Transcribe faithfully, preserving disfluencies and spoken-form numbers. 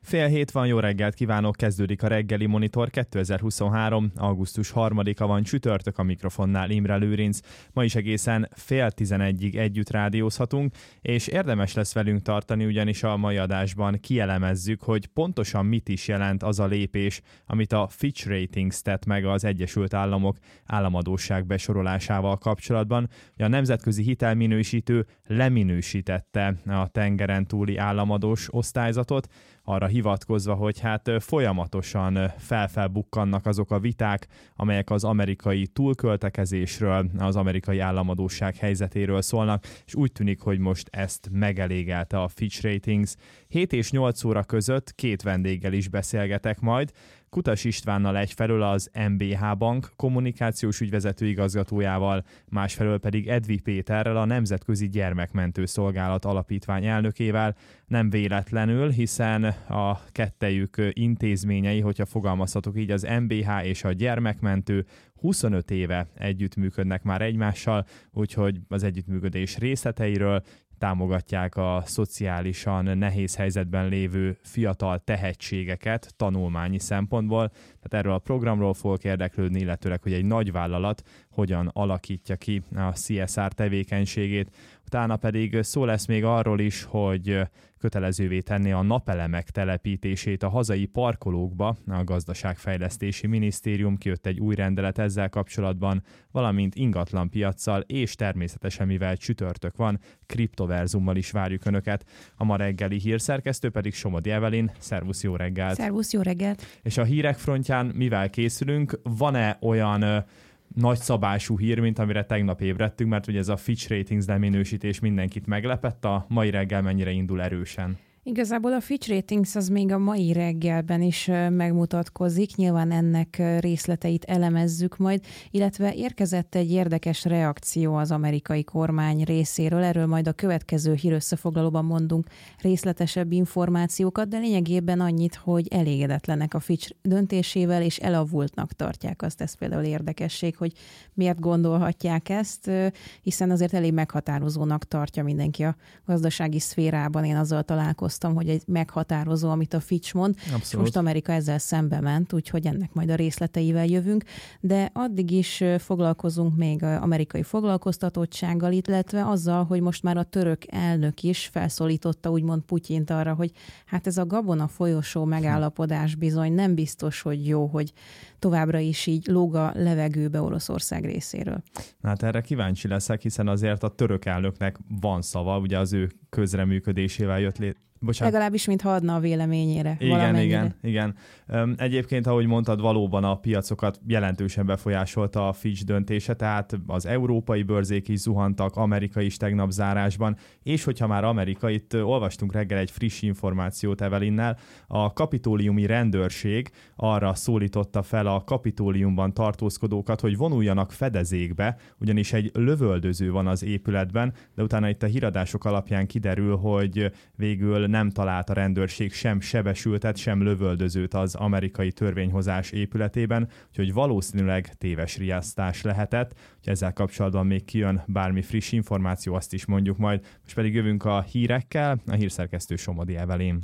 Fél hét van, jó reggelt kívánok, kezdődik a reggeli Monitor kétezer-huszonhárom. augusztus harmadika van, csütörtök, a mikrofonnál Imre Lőrinc. Ma is egészen fél tizenegyig együtt rádiózhatunk, és érdemes lesz velünk tartani, ugyanis a mai adásban kielemezzük, hogy pontosan mit is jelent az a lépés, amit a Fitch Ratings tett meg az Egyesült Államok államadósság besorolásával kapcsolatban. A nemzetközi hitelminősítő leminősítette a tengeren túli államadós osztályzatot, arra hivatkozva, hogy hát folyamatosan felfelbukkannak azok a viták, amelyek az amerikai túlköltekezésről, az amerikai államadósság helyzetéről szólnak, és úgy tűnik, hogy most ezt megelégelte a Fitch Ratings. hét és nyolc óra között két vendéggel is beszélgetek majd. Kutas Istvánnal egyfelől az em bé há Bank kommunikációs ügyvezető igazgatójával, másfelől pedig Edvi Péterrel, a Nemzetközi Gyermekmentő Szolgálat alapítvány elnökével. Nem véletlenül, hiszen a kettejük intézményei, hogyha fogalmazhatok így, az em bé há és a Gyermekmentő huszonöt éve együttműködnek már egymással, úgyhogy az együttműködés részleteiről, támogatják a szociálisan nehéz helyzetben lévő fiatal tehetségeket tanulmányi szempontból. Tehát erről a programról fogok érdeklődni, illetőleg, hogy egy nagyvállalat hogyan alakítja ki a cé es er tevékenységét. Utána pedig szó lesz még arról is, hogy kötelezővé tenni a napelemek telepítését a hazai parkolókba. A Gazdaságfejlesztési Minisztérium kijött egy új rendelet ezzel kapcsolatban, valamint ingatlanpiaccal, és természetesen, mivel csütörtök van, kriptoverzummal is várjuk Önöket. A ma reggeli hírszerkesztő pedig Somodi Evelyn. Szervusz, jó reggelt! Szervusz, jó reggelt! És a hírek frontján mivel készülünk? Van-e olyan nagyszabású hír, mint amire tegnap ébredtünk, mert ugye ez a Fitch Ratings leminősítés mindenkit meglepett, a mai reggel mennyire indul erősen? Igazából a Fitch Ratings az még a mai reggelben is megmutatkozik, nyilván ennek részleteit elemezzük majd, illetve érkezett egy érdekes reakció az amerikai kormány részéről, erről majd a következő hírösszefoglalóban mondunk részletesebb információkat, de lényegében annyit, hogy elégedetlenek a Fitch döntésével, és elavultnak tartják azt, ez például érdekesség, hogy miért gondolhatják ezt, hiszen azért elég meghatározónak tartja mindenki a gazdasági szférában, én azzal találkoztam, hogy egy meghatározó, amit a Fitch mond, Abszolút. És most Amerika ezzel szembe ment, úgyhogy ennek majd a részleteivel jövünk, de addig is foglalkozunk még amerikai foglalkoztatottsággal, illetve azzal, hogy most már a török elnök is felszólította úgymond Putyint arra, hogy hát ez a Gabona folyosó megállapodás bizony nem biztos, hogy jó, hogy továbbra is így lóg a levegőbe Oroszország részéről. Hát erre kíváncsi leszek, hiszen azért a török elnöknek van szava, ugye az ő közreműködésével jött lét. Bocsánat. Legalábbis, mintha adna a véleményére. Igen, valamennyire. igen, igen. Egyébként, ahogy mondtad, valóban a piacokat jelentősen befolyásolta a Fitch döntése, tehát az európai bőrzék is zuhantak, Amerika is tegnap zárásban, és hogyha már Amerika, itt olvastunk reggel egy friss információt Evelynnel, a kapitóliumi rendőrség arra szólította fel a kapitóliumban tartózkodókat, hogy vonuljanak fedezékbe, ugyanis egy lövöldöző van az épületben, de utána itt a híradások alapján kiderül, hogy végül nem talált a rendőrség sem sebesültet, sem lövöldözőt az amerikai törvényhozás épületében, úgyhogy valószínűleg téves riasztás lehetett. Úgyhogy ezzel kapcsolatban még kijön bármi friss információ, azt is mondjuk majd. Most pedig jövünk a hírekkel, a hírszerkesztő Somodi Evelyn.